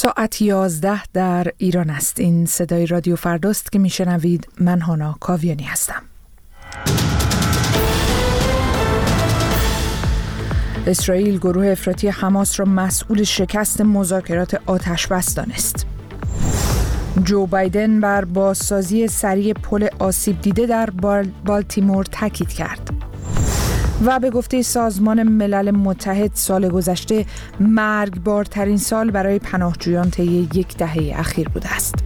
ساعت 11 در ایران است. این صدای رادیو فرداست که میشنوید. من هانا کاویانی هستم. اسرائیل گروه افراطی حماس را مسئول شکست مذاکرات آتش‌بس دانست. جو بایدن بر بازسازی سریع پل آسیب دیده در بالتیمور تاکید کرد. و به گفته سازمان ملل متحد سال گذشته مرگبارترین سال برای پناهجویان طی یک دهه اخیر بوده است.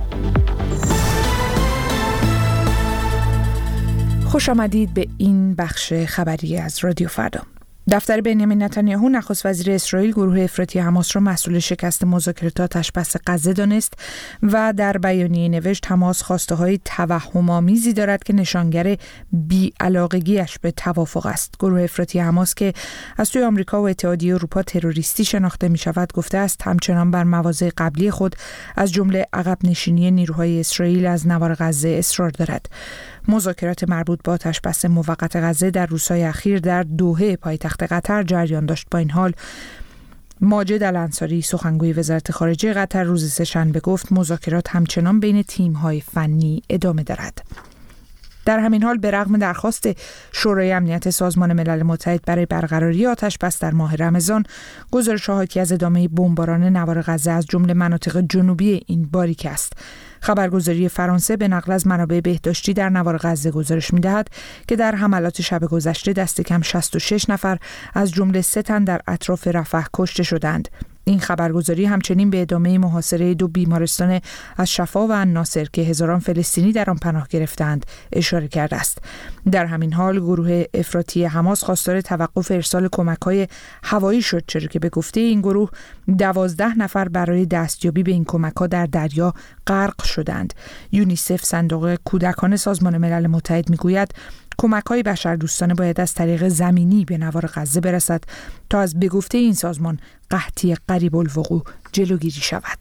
خوش آمدید به این بخش خبری از رادیو فردا. دفتر بنیامین نتانیاهو نخست وزیر اسرائیل گروه افراطی حماس را مسئول شکست مذاکرات آتش‌بس غزه دانست و در بیانیه نوشت حماس خواسته‌های توهم‌آمیزی دارد که نشانگر بی‌علاقگی‌اش به توافق است. گروه افراطی حماس که از سوی آمریکا و اتحادیه اروپا تروریستی شناخته می‌شود گفته است همچنان بر مواضع قبلی خود از جمله عقب نشینی نیروهای اسرائیل از نوار غزه اصرار دارد. مذاکرات مربوط به آتش‌بس موقت غزه در روزهای اخیر در دوحه پایتخت قطر جریان داشت. با این حال ماجد الانصاری سخنگوی وزارت خارجه قطر روز سه‌شنبه گفت مذاکرات همچنان بین تیم‌های فنی ادامه دارد. در همین حال به رغم درخواست شورای امنیت سازمان ملل متحد برای برقراری آتش‌بس در ماه رمضان، گزارش‌ها حاکی از ادامه بمباران نوار غزه از جمله مناطق جنوبی این باریک است. خبرگزاری فرانسه به نقل از منابع بهداشتی در نوار غزه گزارش می‌دهد که در حملات شب گذشته دست کم 66 نفر از جمله 3 تن در اطراف رفح کشته شدند. این خبرگزاری همچنین به ادامه محاصره 2 بیمارستان از شفا و الناصر که هزاران فلسطینی در آن پناه گرفتند اشاره کرده است. در همین حال گروه افراطی حماس خواستار توقف ارسال کمک‌های هوایی شد، چرا که به گفته این گروه 12 نفر برای دستیابی به این کمک‌ها در دریا غرق شدند. یونیسف صندوق کودکان سازمان ملل متحد می‌گوید کمک‌های بشردوستانه باید از طریق زمینی به نوار غزه برسد تا از به گفته این سازمان قحطی قریب الوقوع جلوگیری شود.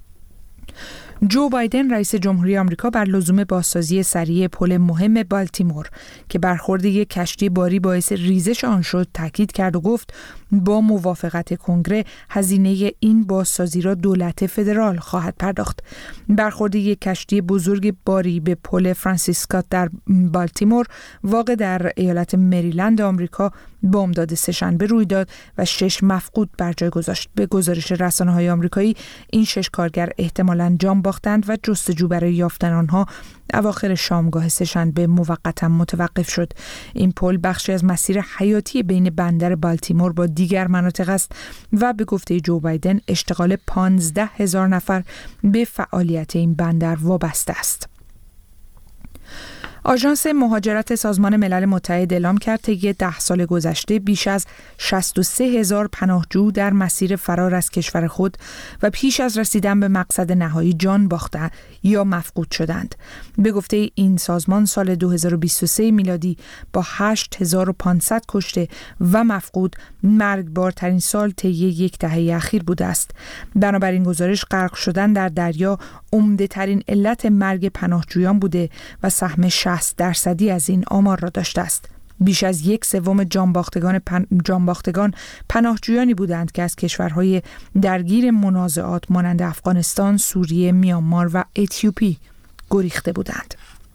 جو بایدن رئیس جمهوری آمریکا بر لزوم بازسازی سریع پل مهم بالتیمور که برخورد یک کشتی باری باعث ریزش آن شد تاکید کرد و گفت با موافقت کنگره هزینه این بازسازی را دولت فدرال خواهد پرداخت. برخورد یک کشتی بزرگ باری به پل فرانسیس اسکات در بالتیمور واقع در ایالت مریلند آمریکا بامداد سه‌شنبه روی داد و 6 مفقود بر جای گذاشت. به گزارش رسانه‌های آمریکایی این 6 کارگر احتمالاً جان باختند و جستجو برای یافتن آنها اواخر شامگاه سه‌شنبه موقتا متوقف شد. این پل بخشی از مسیر حیاتی بین بندر بالتیمور با دیگر مناطق است و به گفته جو بایدن اشتغال 15,000 نفر به فعالیت این بندر وابسته است. آژانس مهاجرت سازمان ملل متحد اعلام کرد طی 10 سال گذشته بیش از 63,000 پناهجو در مسیر فرار از کشور خود و پیش از رسیدن به مقصد نهایی جان باختند یا مفقود شدند. به گفته این سازمان سال 2023 میلادی با 8,500 کشته و مفقود مرگبارترین سال طی یک دهه اخیر بوده است. بنابراین گزارش غرق شدن در دریا عمده ترین علت مرگ پناهجویان بوده و سهم 60% از این آمار را داشته است. بیش از 1/3 جانباختگان پناهجویانی بودند که از کشورهای درگیر منازعات مانند افغانستان، سوریه، میانمار و اتیوپی گریخته بودند.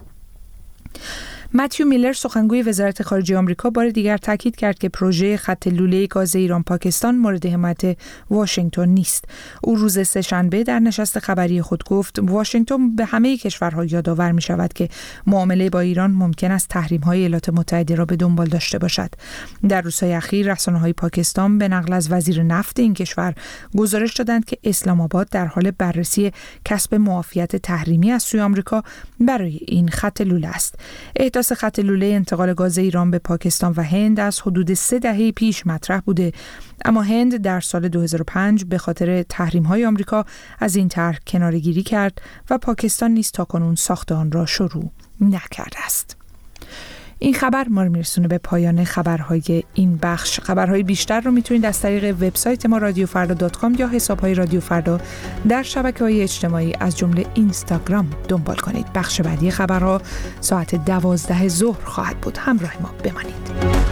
متیو میلر سخنگوی وزارت خارجه آمریکا بار دیگر تاکید کرد که پروژه خط لوله گاز ایران پاکستان مورد حمایت واشنگتن نیست. او روز سه‌شنبه در نشست خبری خود گفت واشنگتن به همه کشورها یادآور می شود که معامله با ایران ممکن است تحریم‌های ایالات متحده را به دنبال داشته باشد. در روزهای اخیر رسانه‌های پاکستان به نقل از وزیر نفت این کشور گزارش دادند که اسلام آباد در حال بررسی کسب معافیت تحریمی از سوی آمریکا برای این خط لوله است. احداث خط لوله انتقال گاز ایران به پاکستان و هند از حدود 3 دهه پیش مطرح بوده، اما هند در سال 2005 به خاطر تحریم‌های آمریکا از این طرح کناره‌گیری کرد و پاکستان نیز تاکنون ساخت آن را شروع نکرده است. این خبر ما رو میرسونه به پایان خبرهای این بخش. خبرهای بیشتر رو میتونید از طریق وبسایت ما radiofarda.com یا حساب‌های رادیو فردا در شبکه‌های اجتماعی از جمله اینستاگرام دنبال کنید. بخش بعدی خبرها ساعت 12 ظهر خواهد بود. همراه ما بمانید.